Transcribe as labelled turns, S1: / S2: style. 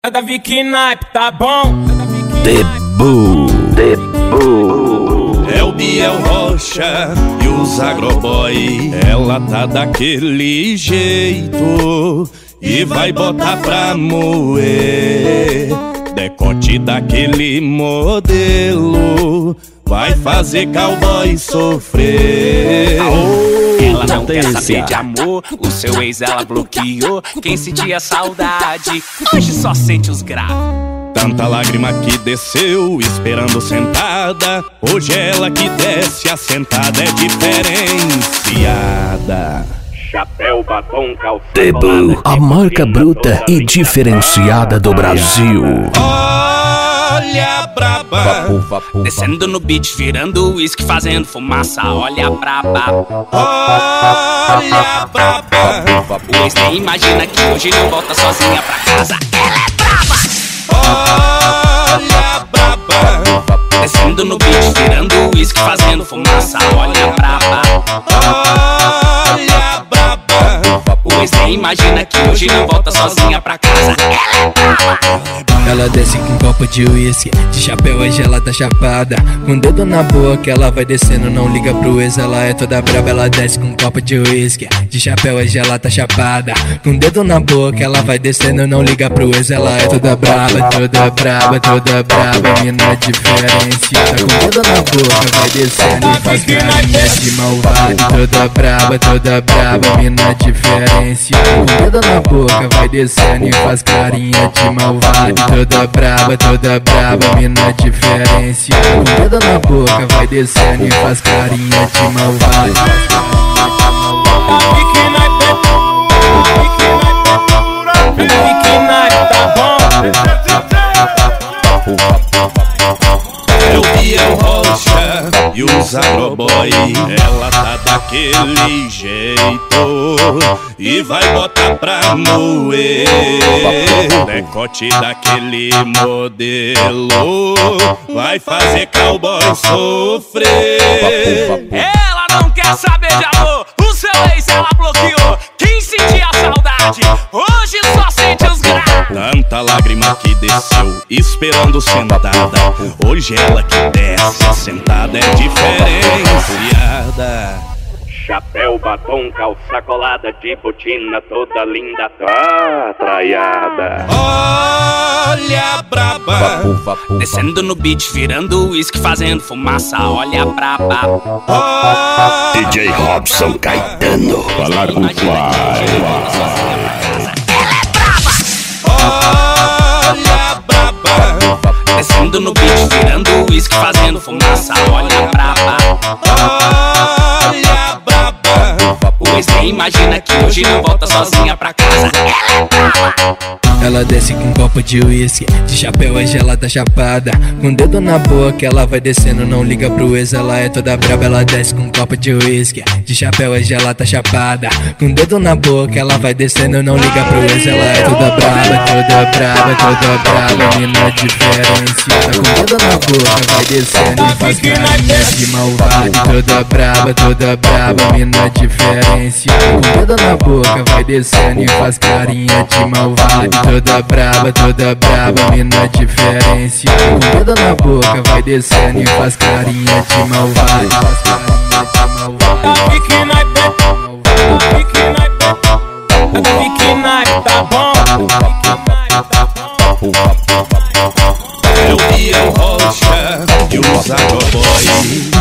S1: É da Vicky Naipe, tá bom?
S2: Debu.
S3: É o Biel Rocha e os Agroboy. Ela tá daquele jeito e vai botar pra moer. Decote daquele modelo vai fazer cowboy sofrer.
S4: Ela não quer saber de amor, o seu ex ela bloqueou. Quem sentia saudade, hoje só sente os graves.
S3: Tanta lágrima que desceu, esperando sentada. Hoje ela que desce, assentada é diferenciada.
S5: Chapéu, batom, calça.
S2: Debu, a marca bruta e diferenciada do Brasil.
S3: Olha a braba,
S4: Descendo no beat, virando uísque, fazendo fumaça. Olha a braba.
S3: olha a braba.
S4: O ex nem imagina que hoje não volta sozinha pra casa. Ela é braba.
S3: Olha a braba,
S4: Descendo no beat, virando uísque, fazendo fumaça. Olha a braba.
S3: olha a braba.
S4: O ex nem imagina que hoje não volta sozinha pra casa. Ela é braba.
S6: Ela desce com um copo de uísque, de chapéu hoje ela tá chapada. Com o dedo na boca ela vai descendo, não liga pro ex, ela é toda braba. Ela desce com um copo de uísque, de chapéu hoje ela tá chapada. Com o dedo na boca ela vai descendo, não liga pro ex, ela é toda braba, toda braba, toda braba. Mina diferenciada, com o dedo na boca vai descendo e faz carinha de malvado. Toda braba, mina diferenciada. Com o dedo na boca vai descendo e faz carinha de malvado. Toda braba, mina diferenciada. Com o dedo na boca vai descendo e faz carinha de malvado.
S1: Vicky Naipe, Vicky Naipe, tá bom?
S3: É o Biel Rocha e os Agroboy. Ela tá daquele jeito e vai botar pra moer. Decote daquele modelo vai fazer cowboy sofrer.
S4: Ela não quer saber de amor, o seu ex ela bloqueou. Quem sentia saudade, hoje só sente os graves.
S3: Tanta lágrima que desceu, esperando sentada. Hoje ela que desce, assentada é diferenciada.
S5: Chapéu, batom, calça colada, de botina toda linda, tá traiada.
S3: Olha a braba,
S4: Descendo no beat, virando uísque, fazendo fumaça. Olha a braba.
S2: DJ Robson Caetano.
S3: falar com o pai. Olha a braba,
S4: Descendo no beat, virando uísque, fazendo fumaça. Olha a braba.
S3: olha a braba.
S4: O ex nem imagina que hoje não volta sozinha pra casa. Ela é braba.
S6: Ela desce com um copo de uísque, de chapéu hoje ela tá chapada. Com o dedo na boca ela vai descendo, não liga pro ex, ela é toda braba. Ela desce com um copo de uísque, de chapéu hoje ela tá chapada. Com o dedo na boca ela vai descendo, não liga pro ex, ela é toda braba, toda braba, toda braba. Mina diferenciada, com o dedo na boca vai descendo e faz carinha de malvado. Toda braba, mina diferenciada. Com o dedo na boca vai descendo e faz carinha de malvado. Toda braba, mina diferenciada. Com o dedo na boca vai descendo e faz carinha de malvado.
S1: Vicky Naipe, Vicky Naipe, tá bom?
S3: É o Biel Rocha e os Agroboy.